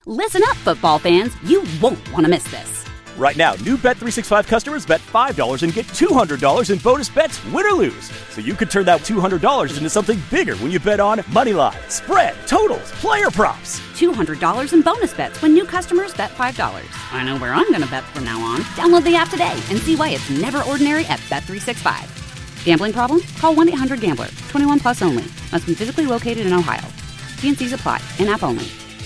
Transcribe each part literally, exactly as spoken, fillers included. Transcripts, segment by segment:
Listen up, football fans. You won't want to miss this. Right now, new Bet three sixty-five customers bet five dollars and get two hundred dollars in bonus bets, win or lose. So you could turn that two hundred dollars into something bigger when you bet on money line, spread, totals, player props. two hundred dollars in bonus bets when new customers bet five dollars. I know where I'm going to bet from now on. Download the app today and see why it's never ordinary at Bet three sixty-five. Gambling problem? Call one eight hundred gambler. twenty-one plus only. Must be physically located in Ohio. T and C's apply. In-app only.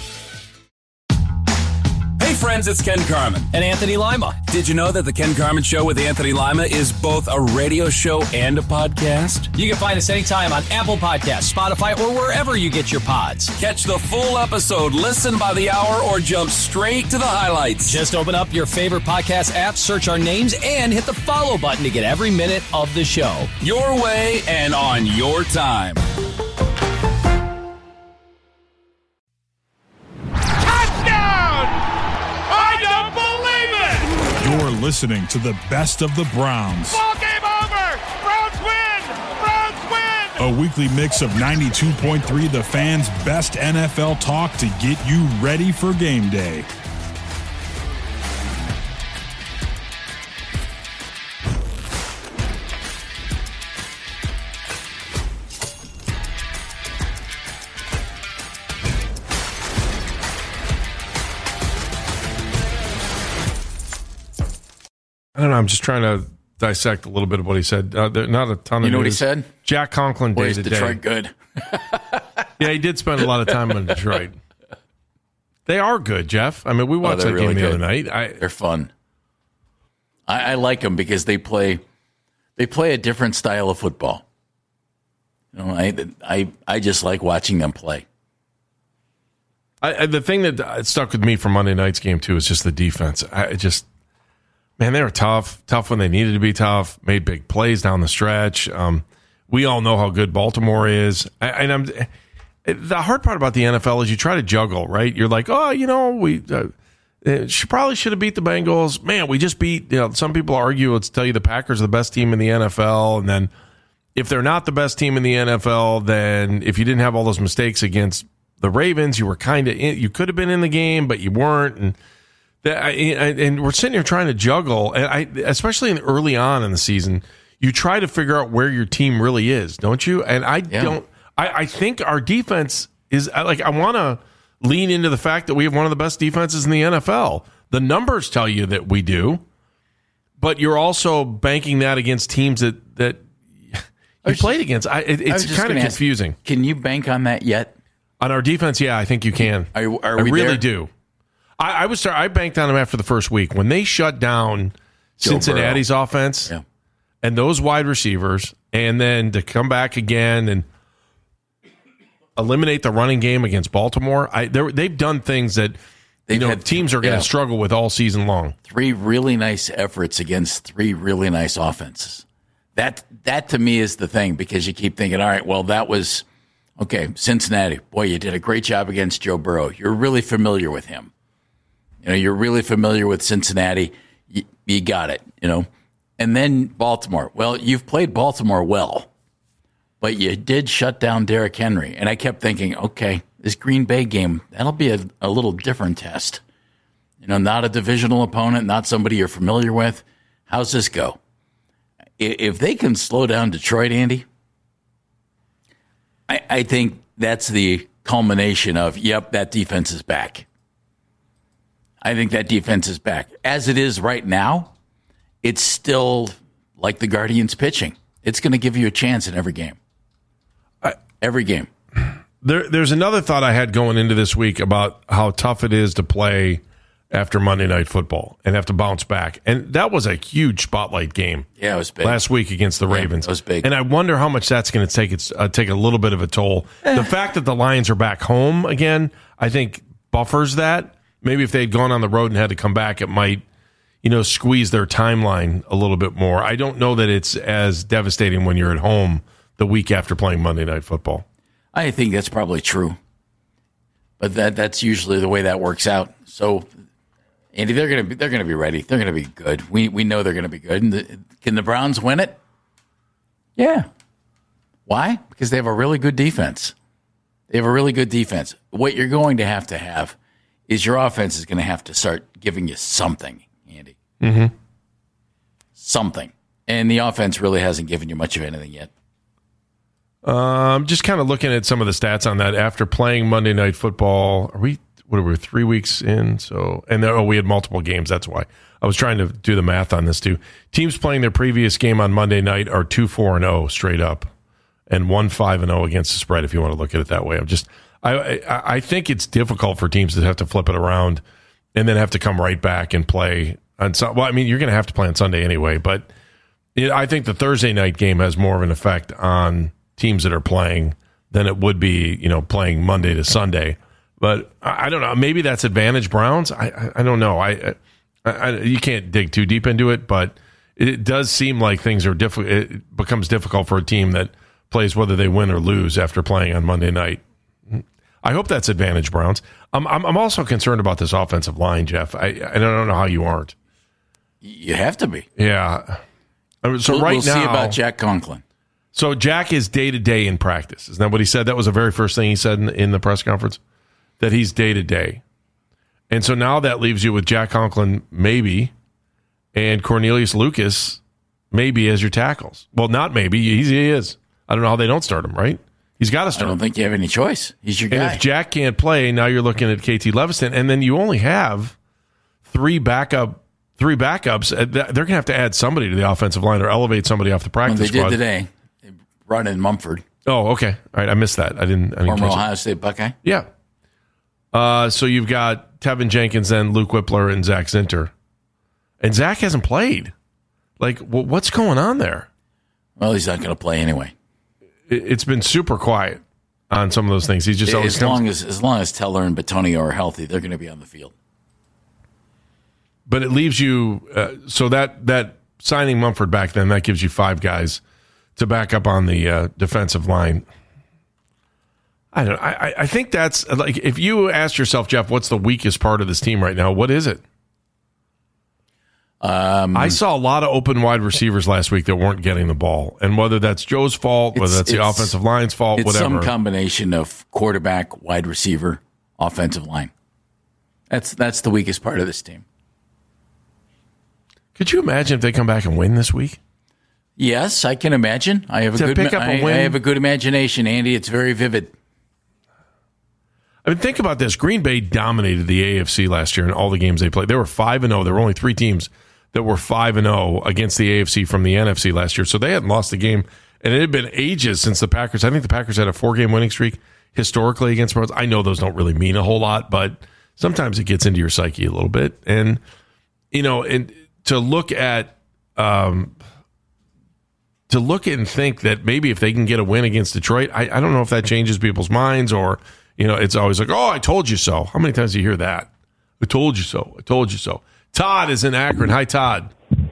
Hey friends, it's Ken Carman. And Anthony Lima. Did you know that the Ken Carman Show with Anthony Lima is both a radio show and a podcast? You can find us anytime on Apple Podcasts, Spotify, or wherever you get your pods. Catch the full episode, listen by the hour, or jump straight to the highlights. Just open up your favorite podcast app, search our names, and hit the follow button to get every minute of the show. Your way and on your time. You're listening to the best of the Browns. Ball game over! Browns win! Browns win! A weekly mix of ninety-two point three The Fan's best N F L talk to get you ready for game day. I don't know. I'm just trying to dissect a little bit of what he said. Uh, there, not a ton of You know what he news. said? Jack Conklin Boy, day is to Detroit day. good. Yeah, he did spend a lot of time in Detroit. They are good, Jeff. I mean, we watched oh, that really game the good. other night. I, they're fun. I, I like them because they play they play a different style of football. You know, I I I just like watching them play. I, the thing that stuck with me from Monday night's game too is just the defense. I just. Man, they were tough, tough when they needed to be tough, made big plays down the stretch. Um, we all know how good Baltimore is. I, and I'm, the hard part about the N F L is you try to juggle, right? You're like, oh, you know, we uh, should, probably should have beat the Bengals. Man, we just beat, you know, some people argue, let's tell you the Packers are the best team in the N F L. And then if they're not the best team in the N F L, then if you didn't have all those mistakes against the Ravens, you were kind of, you could have been in the game, but you weren't. And And we're sitting here trying to juggle, and I, especially in early on in the season, you try to figure out where your team really is, don't you? And I yeah. don't. I, I think our defense is like. I want to lean into the fact that we have one of the best defenses in the N F L. The numbers tell you that we do, but you're also banking that against teams that that you played against. I, it, it's kind of confusing. Ask, can you bank on that yet? On our defense, yeah, I think you can. Are, are I we really there? do. I, I was I banked on them after the first week when they shut down Joe Cincinnati's Burrow. offense yeah. and those wide receivers, and then to come back again and eliminate the running game against Baltimore. I they've done things that they've you know had, teams are going to yeah. struggle with all season long. Three really nice efforts against three really nice offenses. That that to me is the thing, because you keep thinking, all right, well, that was okay. Cincinnati, boy, you did a great job against Joe Burrow. You're really familiar with him. You know, you're really familiar with Cincinnati. You, you got it, you know. And then Baltimore. Well, you've played Baltimore well, but you did shut down Derrick Henry. And I kept thinking, okay, this Green Bay game, that'll be a, a little different test. You know, not a divisional opponent, not somebody you're familiar with. How's this go? If they can slow down Detroit, Andy, I, I think that's the culmination of, yep, that defense is back. I think that defense is back. As it is right now, it's still like the Guardians pitching. It's going to give you a chance in every game. I, every game. There, there's another thought I had going into this week about how tough it is to play after Monday Night Football and have to bounce back. And that was a huge spotlight game. Yeah, it was big. Last week against the yeah, Ravens. It was big. And I wonder how much that's going to take its uh, take a little bit of a toll. The fact that the Lions are back home again, I think buffers that. Maybe if they had gone on the road and had to come back, it might, you know, squeeze their timeline a little bit more. I don't know that it's as devastating when you're at home the week after playing Monday Night Football. I think that's probably true. But that that's usually the way that works out. So, Andy, they're going to be they're going to be ready. They're going to be good. We we know they're going to be good. And the, can the Browns win it? Yeah. Why? Because they have a really good defense. They have a really good defense. What you're going to have to have is your offense is going to have to start giving you something, Andy. Mm-hmm. Something. And the offense really hasn't given you much of anything yet. Um, just kind of looking at some of the stats on that. After playing Monday Night Football, are we, what are we, three weeks in? So, and there, oh, we had multiple games. That's why. I was trying to do the math on this too. Teams playing their previous game on Monday night are two four and oh straight up, and one five and oh against the spread. If you want to look at it that way, I'm just I, I I think it's difficult for teams that have to flip it around and then have to come right back and play on. Well, I mean, you're going to have to play on Sunday anyway, but it, I think the Thursday night game has more of an effect on teams that are playing than it would be, you know, playing Monday to Sunday. But I, I don't know. Maybe that's advantage Browns. I I, I don't know. I. I, I, you can't dig too deep into it, but it, it does seem like things are difficult. It becomes difficult for a team that plays whether they win or lose after playing on Monday night. I hope that's advantage Browns. I'm I'm, I'm also concerned about this offensive line, Jeff. I I don't know how you aren't. You have to be. Yeah. So we'll, right we'll now, see about Jack Conklin. So Jack is day to day in practice. Isn't that what he said? That was the very first thing he said in, in the press conference, that he's day to day. And so now that leaves you with Jack Conklin, maybe, and Cornelius Lucas, maybe, as your tackles. Well, not maybe. He's, he is. I don't know how they don't start him, right? He's got to start I don't him. think you have any choice. He's your guy. And if Jack can't play, now you're looking at K T Leviston, and then you only have three backup, three backups. They're going to have to add somebody to the offensive line or elevate somebody off the practice well, they squad. did today. They brought in Mumford. Oh, okay. All right, I missed that. I didn't. I didn't Former catch it. Ohio State Buckeye. Yeah. Uh, so you've got Tevin Jenkins, then Luke Whippler, and Zach Zinter. And Zach hasn't played. Like, well, what's going on there? Well, he's not going to play anyway. It, it's been super quiet on some of those things. He's just always as long as as long as Teller and Batonio are healthy, they're going to be on the field. But it leaves you uh, so that that signing Mumford back then, that gives you five guys to back up on the uh, defensive line. I don't know. I, I think that's like, if you ask yourself, Jeff, what's the weakest part of this team right now? What is it? Um, I saw a lot of open wide receivers last week that weren't getting the ball, and whether that's Joe's fault, whether that's the offensive line's fault, it's whatever. Some combination of quarterback, wide receiver, offensive line. That's that's the weakest part of this team. Could you imagine if they come back and win this week? Yes, I can imagine. I have a To good pick up a I, win? I have a good imagination, Andy. It's very vivid. I mean, think about this. Green Bay dominated the A F C last year in all the games they played. They were five and zero. There were only three teams that were five and zero against the A F C from the N F C last year, so they hadn't lost a game, and it had been ages since the Packers. I think the Packers had a four-game winning streak historically against Browns. I know those don't really mean a whole lot, but sometimes it gets into your psyche a little bit. And you know, and to look at, um, to look at and think that maybe if they can get a win against Detroit, I, I don't know if that changes people's minds or. You know, it's always like, oh, I told you so. How many times do you hear that? I told you so. I told you so. Todd is in Akron. Hi, Todd.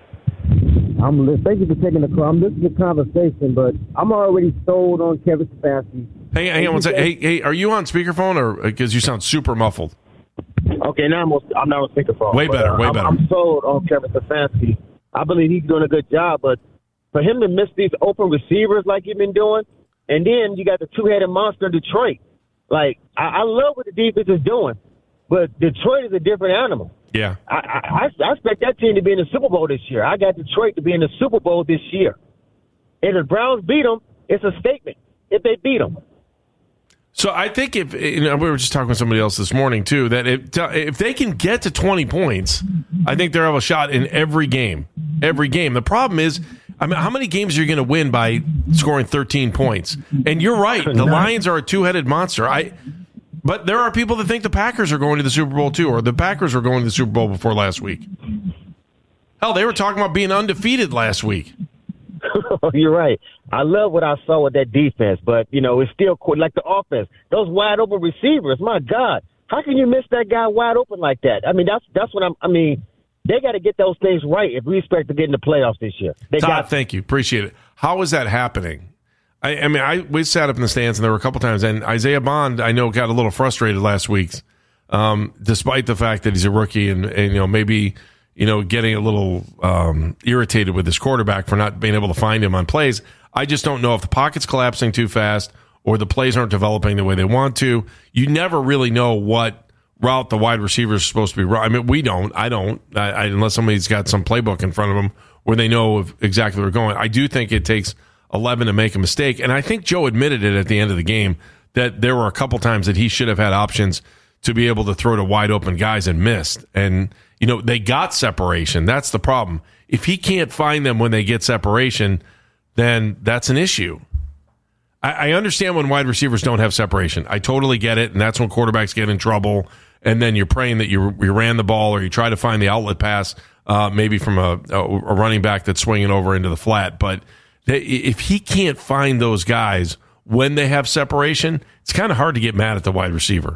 I'm thank you for taking the call. I'm listening to the conversation, but I'm already sold on Kevin Stefanski. Hey, hang on one second. Hey, hey, are you on speakerphone or because you sound super muffled? Okay, now I'm on, I'm not on speakerphone. Way better, but, uh, way I'm, better. I'm sold on Kevin Stefanski. I believe he's doing a good job, but for him to miss these open receivers like he's been doing, and then you got the two-headed monster in Detroit. Like, I, I love what the defense is doing, but Detroit is a different animal. Yeah. I, I, I expect that team to be in the Super Bowl this year. I got Detroit to be in the Super Bowl this year. And if the Browns beat them, it's a statement if they beat them. So I think if, you know, we were just talking with somebody else this morning, too, that if, if they can get to twenty points, I think they'll have a shot in every game. Every game. The problem is, I mean, how many games are you going to win by scoring thirteen points? And you're right. The Lions are a two-headed monster. I, but there are people that think the Packers are going to the Super Bowl, too, or the Packers were going to the Super Bowl before last week. Hell, they were talking about being undefeated last week. You're right. I love what I saw with that defense, but, you know, it's still like the offense. Those wide-open receivers, my God. How can you miss that guy wide open like that? I mean, that's that's what I'm – I mean, they got to get those things right if we expect to get in the playoffs this year. They Todd, got thank you. Appreciate it. How is that happening? I, I mean, I we sat up in the stands, and there were a couple times, and Isaiah Bond, I know, got a little frustrated last week, um, despite the fact that he's a rookie and, and you know, maybe – you know, getting a little um, irritated with his quarterback for not being able to find him on plays. I just don't know if the pocket's collapsing too fast or the plays aren't developing the way they want to. You never really know what route the wide receiver is supposed to be run. I mean, we don't. I don't. I, I, unless somebody's got some playbook in front of them where they know of exactly where they're going. I do think it takes eleven to make a mistake. And I think Joe admitted it at the end of the game that there were a couple times that he should have had options to be able to throw to wide open guys and missed. And, you know, they got separation. That's the problem. If he can't find them when they get separation, then that's an issue. I, I understand when wide receivers don't have separation. I totally get it, and that's when quarterbacks get in trouble, and then you're praying that you, you ran the ball or you try to find the outlet pass, uh, maybe from a, a running back that's swinging over into the flat. But they, if he can't find those guys when they have separation, it's kind of hard to get mad at the wide receiver.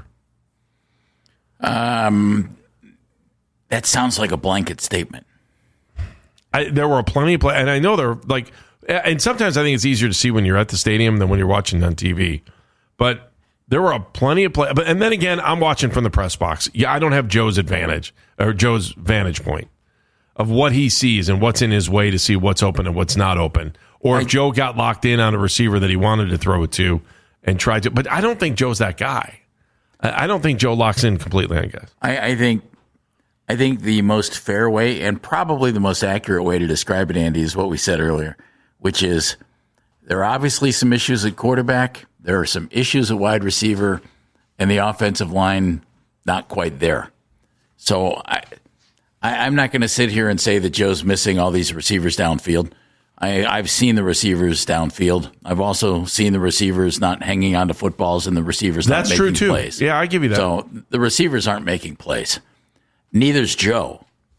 Um, that sounds like a blanket statement. I, there were plenty of play, and I know they're like, and sometimes I think it's easier to see when you're at the stadium than when you're watching on T V. But there were a plenty of play. But and then again, I'm watching from the press box. Yeah, I don't have Joe's advantage or Joe's vantage point of what he sees and what's in his way to see what's open and what's not open. Or if I, Joe got locked in on a receiver that he wanted to throw it to and tried to. But I don't think Joe's that guy. I don't think Joe locks in completely, I guess. I, I think I think the most fair way and probably the most accurate way to describe it, Andy, is what we said earlier, which is there are obviously some issues at quarterback. There are some issues at wide receiver, and the offensive line not quite there. So I, I, I'm not going to sit here and say that Joe's missing all these receivers downfield. I, I've seen the receivers downfield. I've also seen the receivers not hanging on to footballs and the receivers not That's making true too. plays. Yeah, I give you that. So the receivers aren't making plays. Neither's Joe.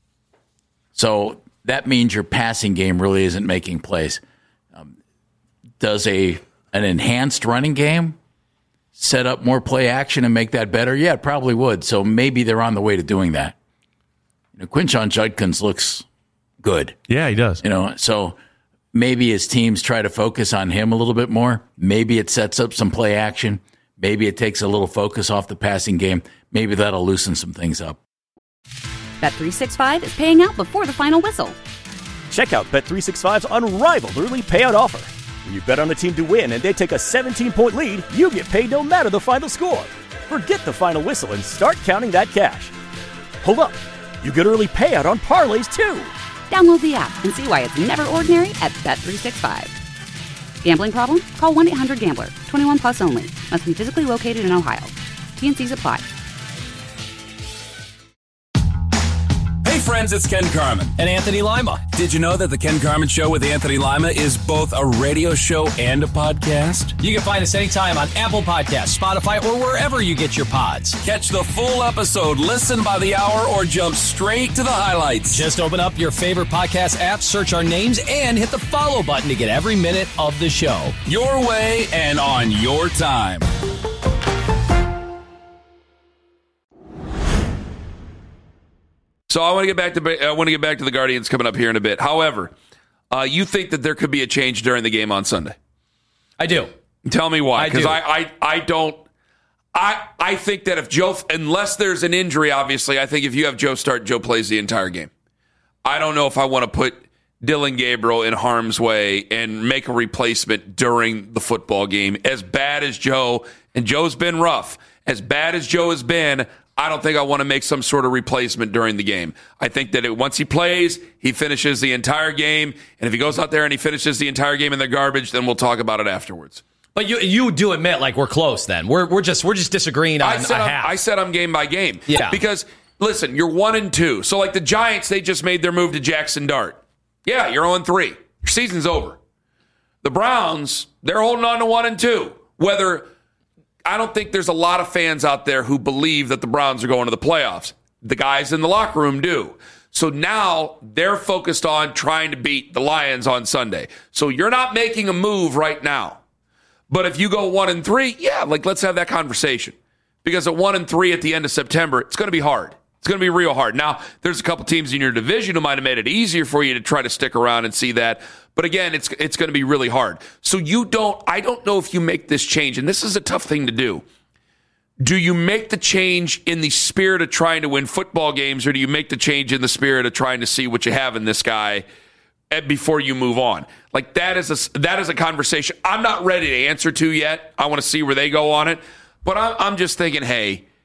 So that means your passing game really isn't making plays. Um, does a an enhanced running game set up more play action and make that better? Yeah, it probably would. So maybe they're on the way to doing that. You know, Quinshon Judkins looks good. Yeah, he does. You know, so maybe his teams try to focus on him a little bit more. Maybe it sets up some play action. Maybe it takes a little focus off the passing game. Maybe that'll loosen some things up. Bet three sixty-five is paying out before the final whistle. Check out Bet three sixty-five's unrivaled early payout offer. When you bet on a team to win and they take a seventeen-point lead, you get paid no matter the final score. Forget the final whistle and start counting that cash. Hold up. You get early payout on parlays, too. Download the app and see why it's never ordinary at Bet three sixty-five. Gambling problem? Call one eight hundred gambler. twenty-one plus only. Must be physically located in Ohio. T N Cs apply. Hey friends, it's Ken Carman. And Anthony Lima. Did you know that the Ken Carman Show with Anthony Lima is both a radio show and a podcast? You can find us anytime on Apple Podcasts, Spotify, or wherever you get your pods. Catch the full episode, listen by the hour, or jump straight to the highlights. Just open up your favorite podcast app, search our names, and hit the follow button to get every minute of the show. Your way and on your time. So I want to get back to I want to get back to the Guardians coming up here in a bit. However, uh, you think that there could be a change during the game on Sunday? I do. Tell me why, because I, I, I I don't. I I think that if Joe, unless there's an injury, obviously, I think if you have Joe start, Joe plays the entire game. I don't know if I want to put Dillon Gabriel in harm's way and make a replacement during the football game. As bad as Joe, and Joe's been rough, as bad as Joe has been, I don't think I want to make some sort of replacement during the game. I think that it, once he plays, he finishes the entire game. And if he goes out there and he finishes the entire game in the garbage, then we'll talk about it afterwards. But you you do admit, like, we're close then. We're we're just we're just disagreeing on I said a I'm, half. I said I'm game by game. Yeah. Because, listen, you're one and two. So, like, the Giants, they just made their move to Jackson Dart. Yeah, you're oh and three. Your season's over. The Browns, they're holding on to one and two. Whether... I don't think there's a lot of fans out there who believe that the Browns are going to the playoffs. The guys in the locker room do. So now they're focused on trying to beat the Lions on Sunday. So you're not making a move right now. But if you go one and three, yeah, like let's have that conversation. Because at one and three at the end of September, it's going to be hard. It's going to be real hard. Now, there's a couple teams in your division who might have made it easier for you to try to stick around and see that. But again, it's it's going to be really hard. So you don't, I don't know if you make this change, and this is a tough thing to do. Do you make the change in the spirit of trying to win football games, or do you make the change in the spirit of trying to see what you have in this guy before you move on? Like that is a, that is a conversation I'm not ready to answer to yet. I want to see where they go on it. But I'm, I'm just thinking, hey,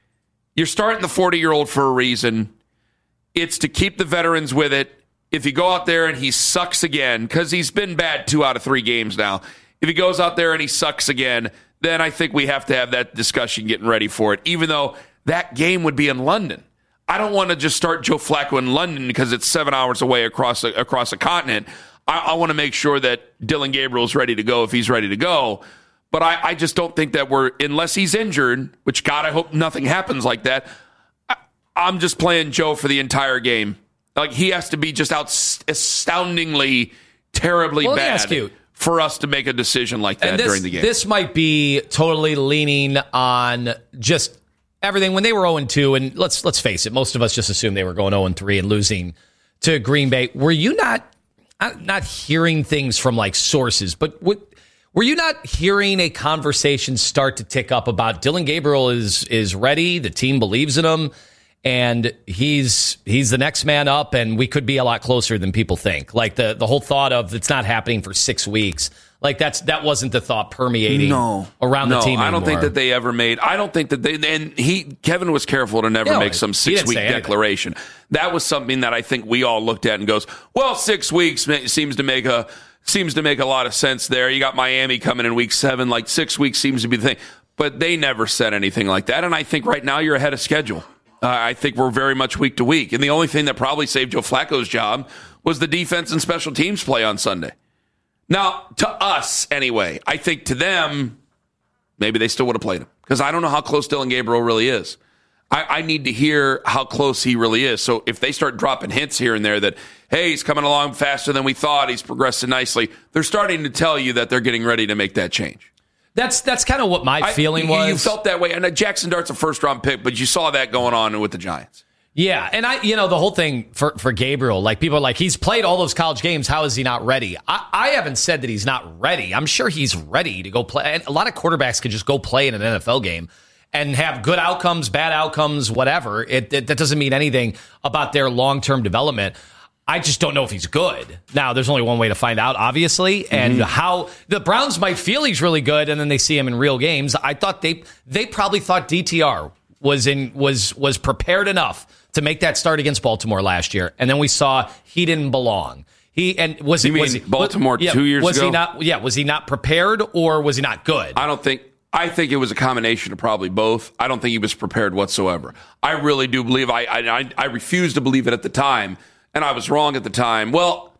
You're starting the forty-year-old for a reason. It's to keep the veterans with it. If you go out there and he sucks again, because he's been bad two out of three games now, if he goes out there and he sucks again, then I think we have to have that discussion getting ready for it, even though that game would be in London. I don't want to just start Joe Flacco in London because it's seven hours away across a, across a continent. I, I want to make sure that Dylan Gabriel is ready to go if he's ready to go. But I, I just don't think that we're, unless he's injured, which, God, I hope nothing happens like that, I, I'm just playing Joe for the entire game. Like, he has to be just out astoundingly, terribly well, bad for us to make a decision like that this, during the game. This might be totally leaning on just everything. When they were oh and two, and let's let's face it, most of us just assumed they were going oh and three and losing to Green Bay. Were you not not hearing things from like sources, but what, were you not hearing a conversation start to tick up about Dylan Gabriel is is ready, the team believes in him, and he's he's the next man up, and we could be a lot closer than people think. Like the, the whole thought of it's not happening for six weeks. Like that's that wasn't the thought permeating no, around no, the team anymore. I don't think that they ever made. I don't think that they. And he, Kevin, was careful to never no, make some six week declaration. That was something that I think we all looked at and goes, well, six weeks seems to make a seems to make a lot of sense there. You got Miami coming in week seven, like six weeks seems to be the thing. But they never said anything like that. And I think right now you're ahead of schedule. Uh, I think we're very much week to week. And the only thing that probably saved Joe Flacco's job was the defense and special teams play on Sunday. Now, to us, anyway, I think to them, maybe they still would have played him. Because I don't know how close Dylan Gabriel really is. I, I need to hear how close he really is. So if they start dropping hints here and there that, hey, he's coming along faster than we thought, he's progressing nicely, they're starting to tell you that they're getting ready to make that change. That's that's kind of what my I, feeling you, was. You felt that way. And Jackson Dart's a first-round pick, but you saw that going on with the Giants. Yeah, and I, you know, the whole thing for, for Gabriel, like people are like, he's played all those college games. How is he not ready? I, I haven't said that he's not ready. I'm sure he's ready to go play. And a lot of quarterbacks could just go play in an N F L game and have good outcomes, bad outcomes, whatever. It, it that doesn't mean anything about their long-term development. I just don't know if he's good. Now, there's only one way to find out, obviously, and mm-hmm. how the Browns might feel he's really good, and then they see him in real games. I thought they they probably thought D T R was in was was prepared enough to make that start against Baltimore last year, and then we saw he didn't belong. He and was you he mean was he, Baltimore yeah, two years was ago? He not, yeah, was he not prepared or was he not good? I don't think. I think it was a combination of probably both. I don't think he was prepared whatsoever. I really do believe. I I I refuse to believe it at the time, and I was wrong at the time. Well,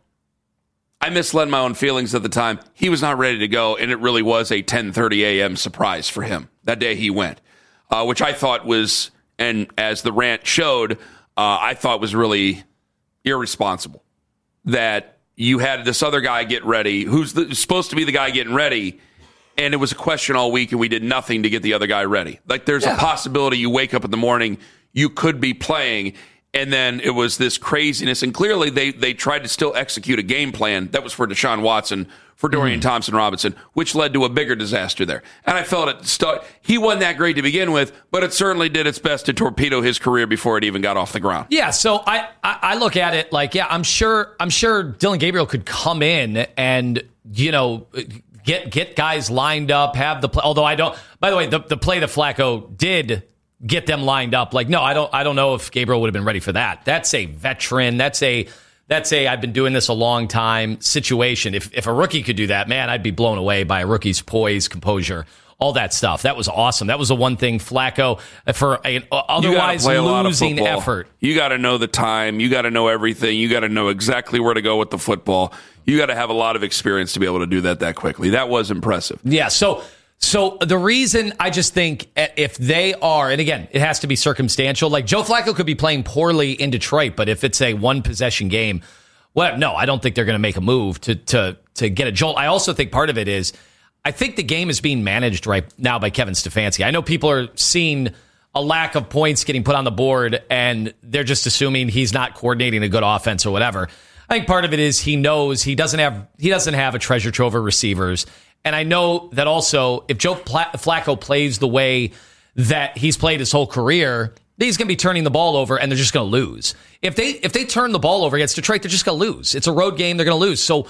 I misled my own feelings at the time. He was not ready to go, and it really was a ten thirty a.m. surprise for him that day he went, uh, which I thought was. And as the rant showed, uh, I thought was really irresponsible that you had this other guy get ready, who's the, supposed to be the guy getting ready, and it was a question all week, and we did nothing to get the other guy ready. Like there's yeah. a possibility you wake up in the morning, you could be playing, and then it was this craziness. And clearly they they tried to still execute a game plan that was for Deshaun Watson, for Dorian mm. Thompson-Robinson, which led to a bigger disaster there. And I felt it start, he wasn't that great to begin with, but it certainly did its best to torpedo his career before it even got off the ground. Yeah, so I, I, I look at it like, yeah, I'm sure I'm sure Dylan Gabriel could come in and, you know, get get guys lined up, have the play. Although I don't, by the way, the, the play that Flacco did get them lined up. Like, no, I don't I don't know if Gabriel would have been ready for that. That's a veteran. That's a That's a I've been doing this a long time situation. If if a rookie could do that, man, I'd be blown away by a rookie's poise, composure, all that stuff. That was awesome. That was the one thing Flacco, for an otherwise losing effort. You got to know the time. You got to know everything. You got to know exactly where to go with the football. You got to have a lot of experience to be able to do that that quickly. That was impressive. Yeah, so So the reason I just think if they are, and again, it has to be circumstantial. Like Joe Flacco could be playing poorly in Detroit, but if it's a one possession game, well, no, I don't think they're going to make a move to to to get a jolt. I also think part of it is, I think the game is being managed right now by Kevin Stefanski. I know people are seeing a lack of points getting put on the board, and they're just assuming he's not coordinating a good offense or whatever. I think part of it is he knows he doesn't have he doesn't have a treasure trove of receivers. And I know that also, if Joe Flacco plays the way that he's played his whole career, he's going to be turning the ball over, and they're just going to lose. If they if they turn the ball over against Detroit, they're just going to lose. It's a road game. They're going to lose. So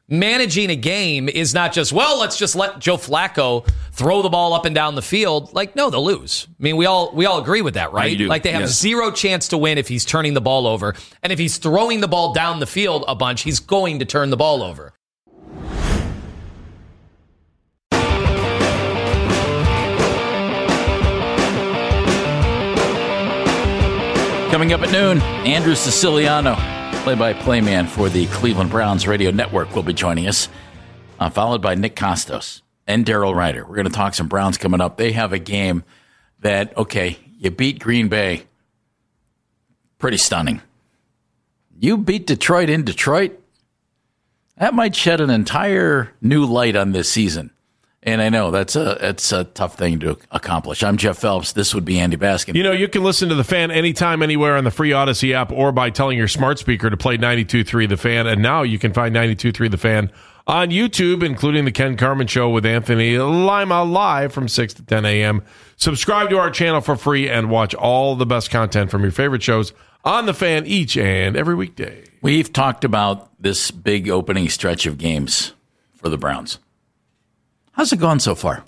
managing a game is not just, well, let's just let Joe Flacco throw the ball up and down the field. Like, no, they'll lose. I mean, we all we all agree with that, right? Like, they have yes. zero chance to win if he's turning the ball over. And if he's throwing the ball down the field a bunch, he's going to turn the ball over. Coming up at noon, Andrew Siciliano, play-by-play man for the Cleveland Browns radio network, will be joining us, uh, followed by Nick Kostos and Daryl Ryder. We're going to talk some Browns coming up. They have a game that, okay, you beat Green Bay. Pretty stunning. You beat Detroit in Detroit? That might shed an entire new light on this season. And I know that's a that's a tough thing to accomplish. I'm Jeff Phelps. This would be Andy Baskin. You know, you can listen to The Fan anytime, anywhere on the free Odyssey app or by telling your smart speaker to play ninety-two point three The Fan. And now you can find ninety-two point three The Fan on YouTube, including The Ken Carman Show with Anthony Lima live from six to ten a.m. Subscribe to our channel for free and watch all the best content from your favorite shows on The Fan each and every weekday. We've talked about this big opening stretch of games for the Browns. How's it gone so far?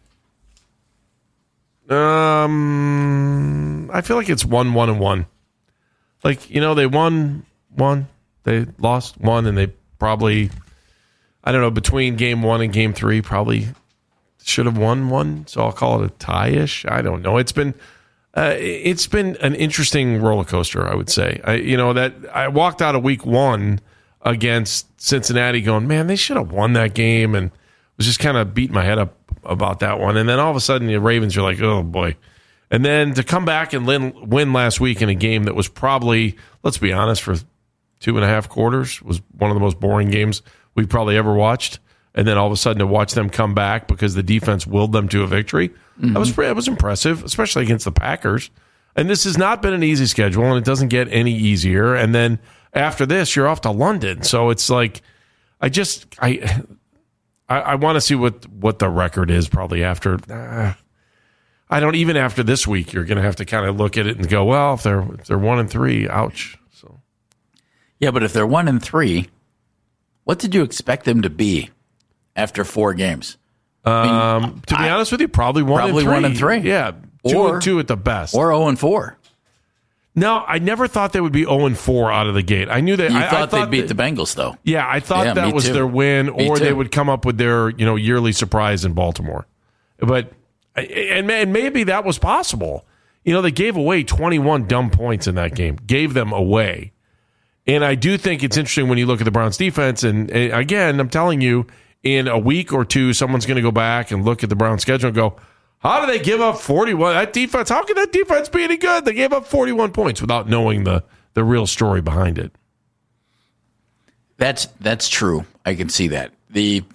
Um, I feel like it's one, one, and one. Like, you know, they won one, they lost one, and they probably, I don't know, between game one and game three, probably should have won one. So I'll call it a tie-ish. I don't know. It's been, uh, it's been an interesting roller coaster, I would say. I, you know, that I walked out of week one against Cincinnati going, man, they should have won that game, and was just kind of beating my head up about that one. And then all of a sudden the Ravens are like, oh, boy. And then to come back and win last week in a game that was probably, let's be honest, for two and a half quarters, was one of the most boring games we've probably ever watched. And then all of a sudden to watch them come back because the defense willed them to a victory, mm-hmm. that was that was impressive, especially against the Packers. And this has not been an easy schedule, and it doesn't get any easier. And then after this, you're off to London. So it's like, I just, I... I, I want to see what, what the record is probably after. Uh, I don't even after this week. You're going to have to kind of look at it and go, well, if they're if they're one and three, ouch. So, yeah, but if they're one and three, what did you expect them to be after four games? Um, I mean, to be I, honest with you, probably one probably and three. one and three. Yeah, two or, and two at the best, or zero and four. No, I never thought they would be zero and four out of the gate. I knew that. You I, thought, I thought they'd beat that, the Bengals, though. Yeah, I thought yeah, that was too. their win, me or too. they would come up with their you know yearly surprise in Baltimore. But and, and maybe that was possible. You know, they gave away twenty-one dumb points in that game. Gave them away, and I do think it's interesting when you look at the Browns' defense. And, and again, I'm telling you, in a week or two, someone's going to go back and look at the Browns' schedule and go, how do they give up forty-one? That defense, how can that defense be any good? They gave up forty-one points without knowing the, the real story behind it. That's that's true. I can see that. The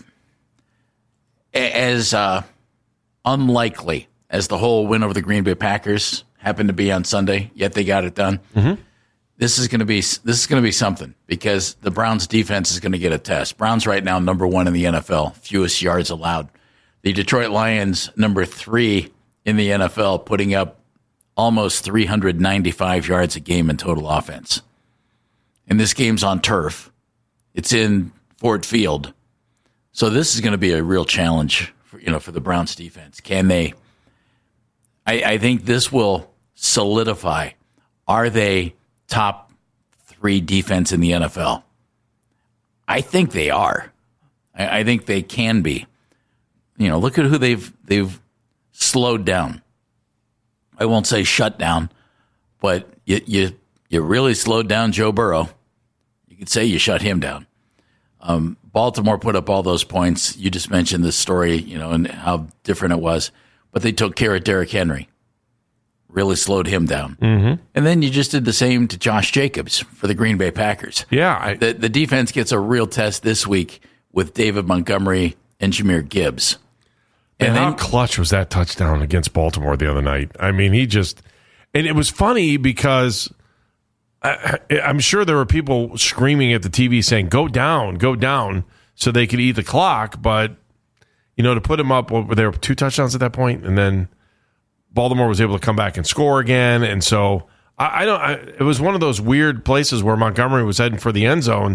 as uh, unlikely as the whole win over the Green Bay Packers happened to be on Sunday, yet they got it done. Mm-hmm. This is going to be this is going to be something because the Browns defense is going to get a test. Browns right now number one in the N F L, fewest yards allowed. The Detroit Lions number three in the N F L, putting up almost three hundred ninety-five yards a game in total offense. And this game's on turf. It's in Ford Field. So this is going to be a real challenge for, you know, for the Browns defense. Can they I, I think this will solidify, are they top three defense in the N F L? I think they are. I, I think they can be. You know, look at who they've they've slowed down. I won't say shut down, but you you you really slowed down Joe Burrow. You could say you shut him down. Um, Baltimore put up all those points. You just mentioned this story, you know, and how different it was. But they took care of Derrick Henry. Really slowed him down. Mm-hmm. And then you just did the same to Josh Jacobs for the Green Bay Packers. Yeah. I, the, the defense gets a real test this week with David Montgomery and Jahmyr Gibbs. And, and how then, clutch was that touchdown against Baltimore the other night? I mean, he just... And it was funny because I, I'm sure there were people screaming at the T V saying, go down, go down, so they could eat the clock. But, you know, to put him up, were there two touchdowns at that point? And then Baltimore was able to come back and score again. And so I, I don't... I, it was one of those weird places where Montgomery was heading for the end zone,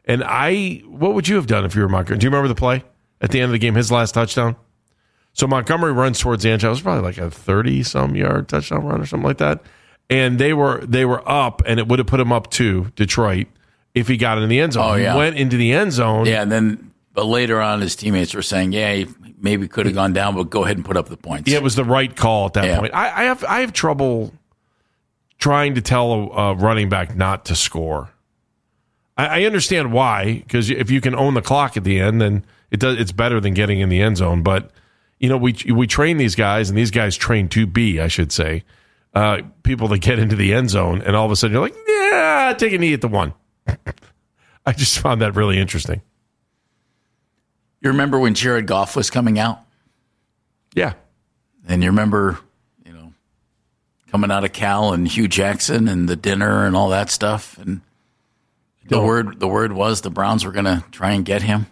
And I, what would you have done if you were Montgomery? Do you remember the play at the end of the game, his last touchdown? So Montgomery runs towards the end zone. It was probably like a thirty-some yard touchdown run or something like that. And they were they were up, and it would have put him up to Detroit if he got in the end zone. Oh, yeah. He went into the end zone. Yeah, and then but later on, his teammates were saying, yeah, he maybe could have gone down, but go ahead and put up the points. Yeah, it was the right call at that Yeah. point. I, I have I have trouble trying to tell a, a running back not to score. I, I understand why, because if you can own the clock at the end, then it does. It's better than getting in the end zone. But you know, we we train these guys, and these guys train to be, I should say, uh, people that get into the end zone, and all of a sudden you're like, yeah, take a knee at the one. I just found that really interesting. You remember when Jared Goff was coming out? Yeah. And you remember, you know, coming out of Cal and Hugh Jackson and the dinner and all that stuff. And the Don't. word the word was the Browns were going to try and get him.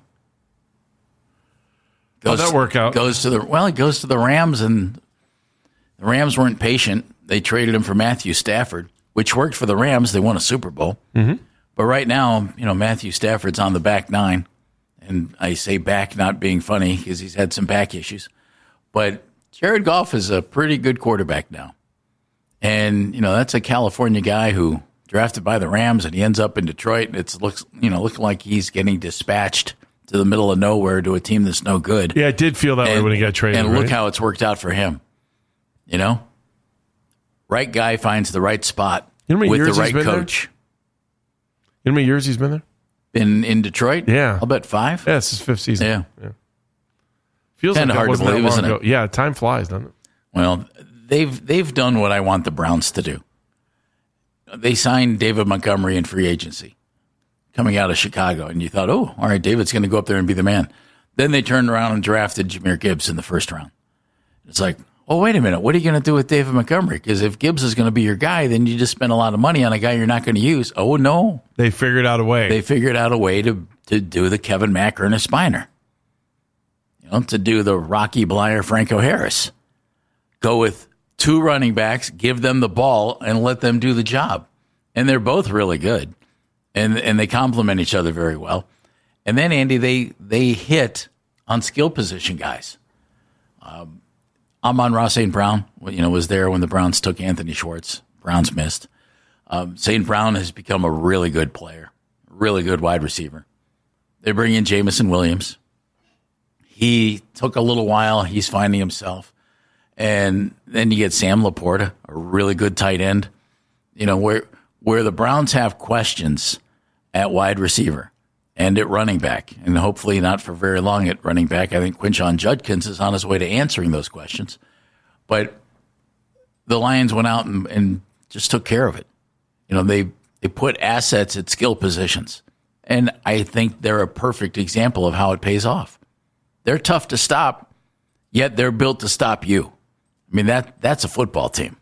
How'd that work out? Goes to the well, he goes to the Rams, and the Rams weren't patient. They traded him for Matthew Stafford, which worked for the Rams. They won a Super Bowl. Mm-hmm. But right now, you know, Matthew Stafford's on the back nine. And I say back not being funny because he's had some back issues. But Jared Goff is a pretty good quarterback now. And, you know, that's a California guy who drafted by the Rams, and he ends up in Detroit. And it looks, you know, looking like he's getting dispatched to the middle of nowhere to a team that's no good. Yeah, it did feel that and, way when he got traded. And right? look how it's worked out for him. You know? Right guy finds the right spot you know how many with years the right he's been coach. There? You know how many years he's been there? In in Detroit? Yeah. I'll bet five. Yeah, it's his fifth season. Yeah. yeah. Feels Kinda like hard that to wasn't that believe, long isn't it? ago. Yeah, time flies, doesn't it? Well, they've they've done what I want the Browns to do. They signed David Montgomery in free agency coming out of Chicago, and you thought, oh, all right, David's going to go up there and be the man. Then they turned around and drafted Jahmyr Gibbs in the first round. It's like, oh, wait a minute, what are you going to do with David Montgomery? Because if Gibbs is going to be your guy, then you just spend a lot of money on a guy you're not going to use. Oh, no. They figured out a way. They figured out a way to, to do the Kevin Mack, Ernest Spiner. You know, to do the Rocky Blyer, Franco Harris. Go with two running backs, give them the ball, and let them do the job. And they're both really good. And and they complement each other very well. And then, Andy, they they hit on skill position guys. Um, Amon-Ra Saint Brown, you know, was there when the Browns took Anthony Schwartz. Browns missed. Um, Saint Brown has become a really good player, really good wide receiver. They bring in Jamison Williams. He took a little while. He's finding himself. And then you get Sam Laporta, a really good tight end. You know, where where the Browns have questions at wide receiver and at running back, and hopefully not for very long at running back. I think Quinshon Judkins is on his way to answering those questions. But the Lions went out and, and just took care of it. You know, they, they put assets at skill positions. And I think they're a perfect example of how it pays off. They're tough to stop, yet they're built to stop you. I mean, that that's a football team.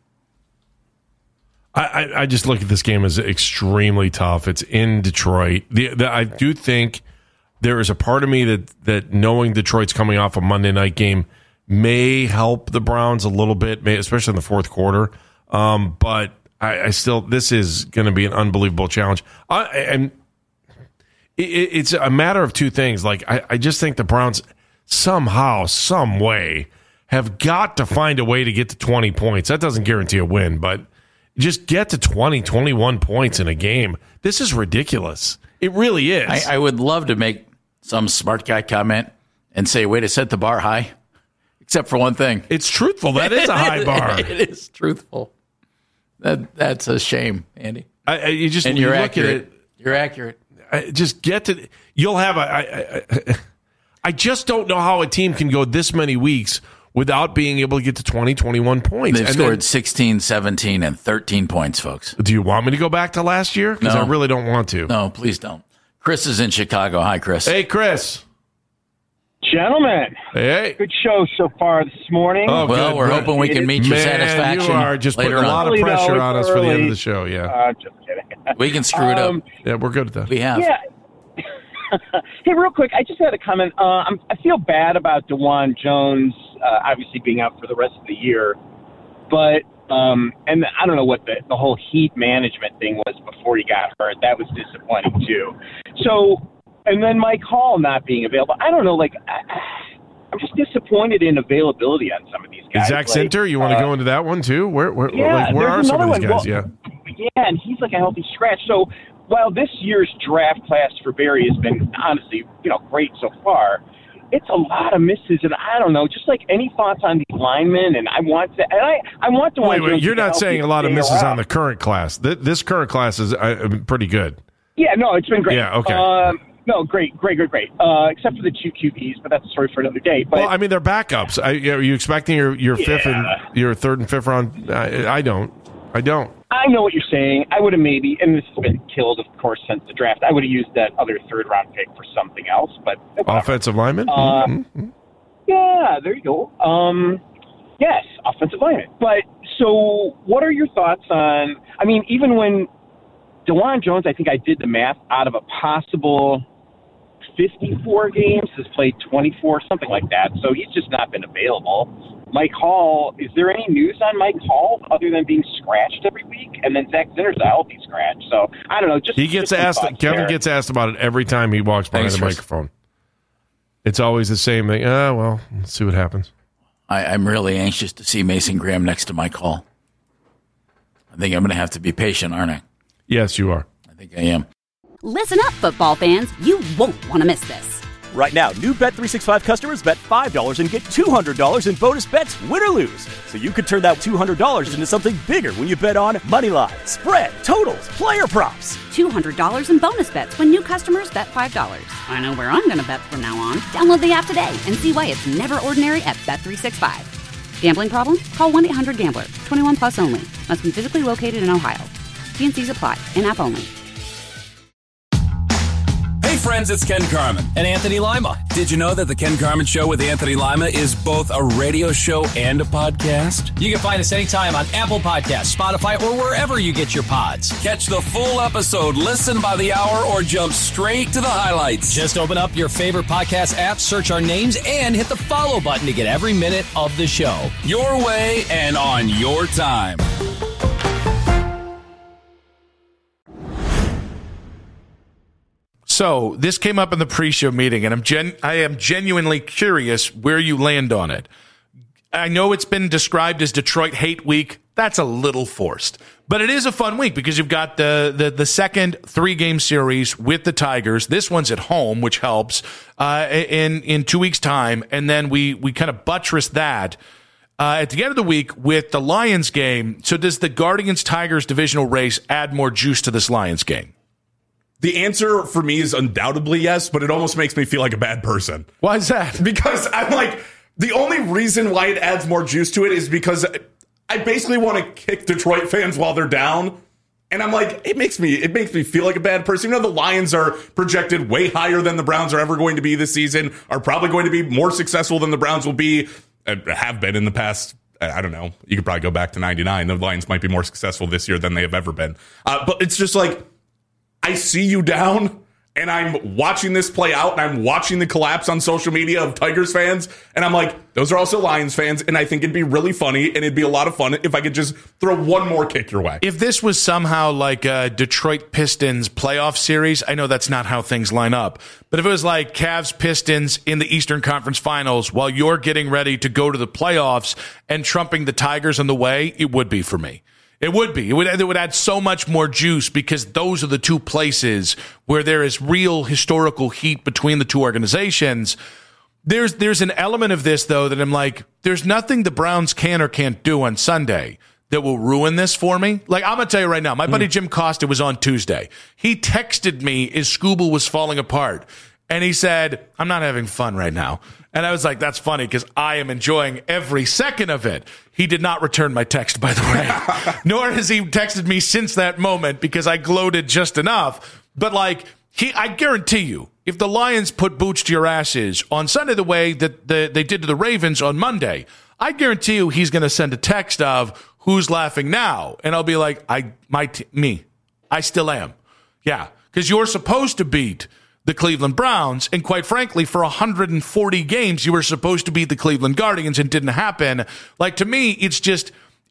I, I, I just look at this game as extremely tough. It's in Detroit. The, the, I do think there is a part of me that, that knowing Detroit's coming off a Monday night game may help the Browns a little bit, may, especially in the fourth quarter. Um, but I, I still, this is going to be an unbelievable challenge. I, and it, it's a matter of two things. Like, I, I just think the Browns somehow, some way, have got to find a way to get to twenty points. That doesn't guarantee a win, but just get to twenty, twenty-one points in a game. This is ridiculous. It really is. I, I would love to make some smart guy comment and say, way to set the bar high, except for one thing. It's truthful. That is a high bar. It is truthful. That That's a shame, Andy. I, I, you just and you you're look accurate. At it, you're accurate. I, just get to, you'll have a, I, I, I just don't know how a team can go this many weeks without being able to get to twenty, twenty-one points. They've and scored then, sixteen, seventeen, and thirteen points, folks. Do you want me to go back to last year? Because No. I really don't want to. No, please don't. Chris is in Chicago. Hi, Chris. Hey, Chris. Gentlemen, hey, good show so far this morning. Oh, well, good, we're good. hoping we can meet your Man, satisfaction. You are just putting later a lot on. of pressure No, on us it's for the end early. of the show. Yeah, Uh, just kidding. We can screw it Um, up. yeah, we're good at that. We have. Yeah. Hey, real quick, I just had a comment. Uh, I'm, I feel bad about DeJuan Jones uh, obviously being out for the rest of the year, but um, and I don't know what the, the whole heat management thing was before he got hurt. That was disappointing too. So, and then Mike Hall not being available. I don't know, like, I, I'm just disappointed in availability on some of these guys. Zach like, Sinter, you want to uh, go into that one too? Where, where, yeah, like, where are some of these guys? Well, yeah. Yeah, and he's like a healthy scratch. So while this year's draft class for Barry has been honestly, you know, great so far, it's a lot of misses, and I don't know. Just like any thoughts on these linemen, and I want to, and I, I want to. Wait, wait, you're not saying a lot of misses around. on the current class. Th- this current class is uh, pretty good. Yeah, no, it's been great. Yeah, okay. Um, no, great, great, great, great. Uh, except for the two Q Bs, but that's a story for another day. But well, I mean, they're backups. I, are you expecting your your yeah. fifth and your third and fifth round? I, I don't. I don't. I know what you're saying. I would have maybe, and this has been killed, of course, since the draft. I would have used that other third round pick for something else. But offensive lineman. Uh, mm-hmm. Yeah, there you go. Um, yes, offensive lineman. But so, what are your thoughts on? I mean, even when DeJuan Jones, I think I did the math out of a possible fifty-four games, has played twenty-four, something like that. So he's just not been available. Mike Hall, is there any news on Mike Hall other than being scratched every week? And then Zach Zinter's a healthy scratch. So I don't know. Just he gets just asked. Kevin there. gets asked about it every time he walks behind Thanks, the Chris. microphone. It's always the same thing. Ah, well, let's see what happens. I, I'm really anxious to see Mason Graham next to Mike Hall. I think I'm going to have to be patient, aren't I? Yes, you are. I think I am. Listen up, football fans. You won't want to miss this. Right now, new Bet three sixty-five customers bet five dollars and get two hundred dollars in bonus bets, win or lose. So you could turn that two hundred dollars into something bigger when you bet on moneyline, spread, totals, player props. two hundred dollars in bonus bets when new customers bet five dollars. I know where I'm going to bet from now on. Download the app today and see why it's never ordinary at Bet three sixty-five. Gambling problem? Call one eight hundred gambler. twenty-one plus only. Must be physically located in Ohio. T and C's apply. In-app only. Hey friends, it's Ken Carman. And Anthony Lima. Did you know that the Ken Carman Show with Anthony Lima is both a radio show and a podcast? You can find us anytime on Apple Podcasts, Spotify, or wherever you get your pods. Catch the full episode, listen by the hour, or jump straight to the highlights. Just open up your favorite podcast app, search our names, and hit the follow button to get every minute of the show. Your way and on your time. So this came up in the pre-show meeting, and I'm gen- I am genuinely curious where you land on it. I know it's been described as Detroit Hate Week. That's a little forced, but it is a fun week because you've got the the, the second three-game series with the Tigers. This one's at home, which helps uh, in in two weeks' time, and then we we kind of buttress that uh, at the end of the week with the Lions game. So does the Guardians-Tigers divisional race add more juice to this Lions game? The answer for me is undoubtedly yes, but it almost makes me feel like a bad person. Why is that? Because I'm like, the only reason why it adds more juice to it is because I basically want to kick Detroit fans while they're down. And I'm like, it makes me it makes me feel like a bad person. You know, the Lions are projected way higher than the Browns are ever going to be this season, are probably going to be more successful than the Browns will be, uh, have been in the past. I don't know. You could probably go back to ninety-nine. The Lions might be more successful this year than they have ever been. Uh, but it's just like, I see you down, and I'm watching this play out, and I'm watching the collapse on social media of Tigers fans, and I'm like, those are also Lions fans, and I think it'd be really funny, and it'd be a lot of fun if I could just throw one more kick your way. If this was somehow like a Detroit Pistons playoff series, I know that's not how things line up, but if it was like Cavs Pistons in the Eastern Conference Finals while you're getting ready to go to the playoffs and trumping the Tigers on the way, it would be for me. It would be. It would, it would add so much more juice because those are the two places where there is real historical heat between the two organizations. There's there's an element of this, though, that I'm like, there's nothing the Browns can or can't do on Sunday that will ruin this for me. Like, I'm going to tell you right now, my buddy Jim Costa was on Tuesday. He texted me as Scooble was falling apart, and he said, I'm not having fun right now. And I was like, that's funny because I am enjoying every second of it. He did not return my text, by the way, nor has he texted me since that moment because I gloated just enough. But like, he, I guarantee you, if the Lions put boots to your asses on Sunday the way that the, they did to the Ravens on Monday, I guarantee you he's going to send a text of who's laughing now. And I'll be like, I, my, t- me, I still am. Yeah. Because you're supposed to beat the Cleveland Browns, and quite frankly, for one hundred forty games, you were supposed to beat the Cleveland Guardians and didn't happen. Like, to me, it's just,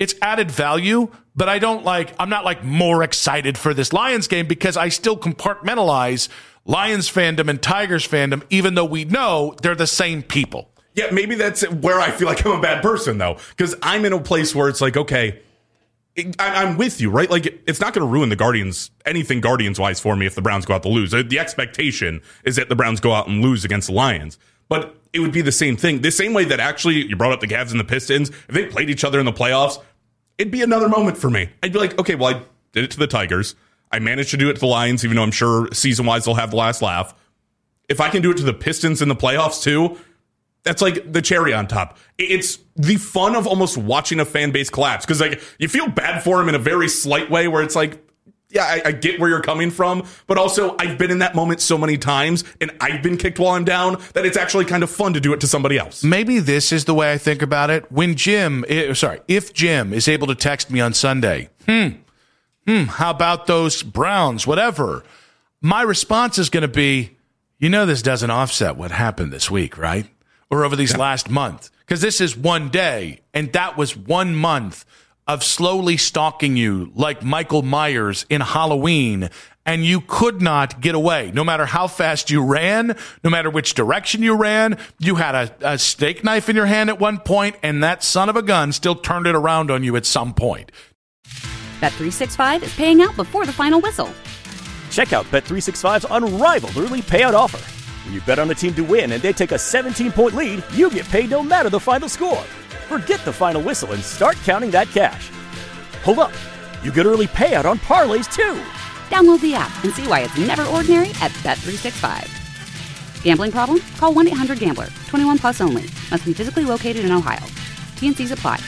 It's added value, but I don't like, I'm not like more excited for this Lions game because I still compartmentalize Lions fandom and Tigers fandom, even though we know they're the same people. Yeah, maybe that's where I feel like I'm a bad person, though, because I'm in a place where it's like, okay, I'm with you, right? Like, it's not going to ruin the Guardians, anything Guardians-wise for me if the Browns go out to lose. The expectation is that the Browns go out and lose against the Lions. But it would be the same thing. The same way that actually, you brought up the Cavs and the Pistons, if they played each other in the playoffs, it'd be another moment for me. I'd be like, okay, well, I did it to the Tigers. I managed to do it to the Lions, even though I'm sure season-wise they'll have the last laugh. If I can do it to the Pistons in the playoffs, too, that's like the cherry on top. It's the fun of almost watching a fan base collapse, because like you feel bad for them in a very slight way where it's like, yeah, I, I get where you're coming from, but also I've been in that moment so many times and I've been kicked while I'm down that it's actually kind of fun to do it to somebody else. Maybe this is the way I think about it. When Jim, sorry, if Jim is able to text me on Sunday, hmm, hmm, how about those Browns, whatever, my response is going to be, you know, this doesn't offset what happened this week, right? Or over these yeah. last month, because this is one day, and that was one month of slowly stalking you like Michael Myers in Halloween, and you could not get away. No matter how fast you ran, no matter which direction you ran, you had a, a steak knife in your hand at one point, and that son of a gun still turned it around on you at some point. Bet three sixty-five is paying out before the final whistle. Check out Bet three sixty-five's unrivaled early payout offer. When you bet on a team to win and they take a seventeen-point lead, you get paid no matter the final score. Forget the final whistle and start counting that cash. Hold up. You get early payout on parlays, too. Download the app and see why it's never ordinary at Bet three sixty-five. Gambling problem? Call one eight hundred gambler. twenty-one plus only. Must be physically located in Ohio. T and C's apply.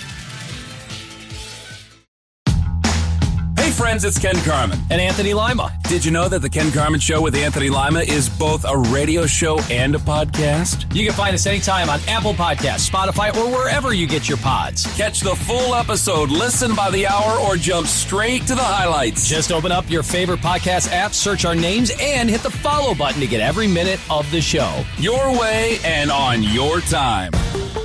Hey friends, it's Ken Carman. And Anthony Lima. Did you know that the Ken Carman Show with Anthony Lima is both a radio show and a podcast? You can find us anytime on Apple Podcasts, Spotify, or wherever you get your pods. Catch the full episode, listen by the hour, or jump straight to the highlights. Just open up your favorite podcast app, search our names, and hit the follow button to get every minute of the show. Your way and on your time.